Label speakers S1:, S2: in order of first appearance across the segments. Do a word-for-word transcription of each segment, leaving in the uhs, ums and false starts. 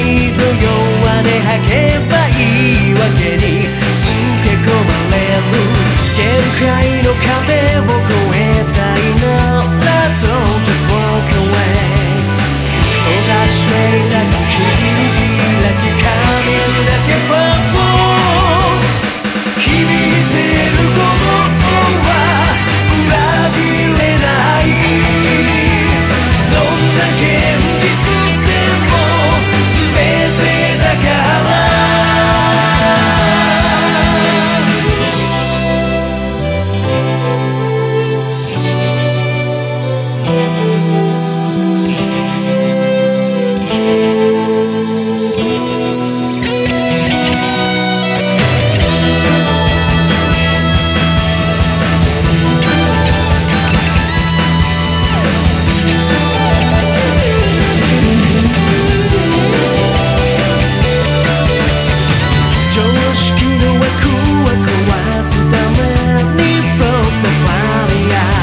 S1: と弱音吐けばいいわけにつけ込まれる限界の壁を越えたいなら Don't just walk away 閉ざしていた唇開き髪だけファースト響いてる鼓動は裏切れないどんな現実でも全てだから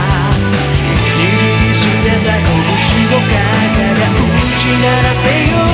S1: ならせよ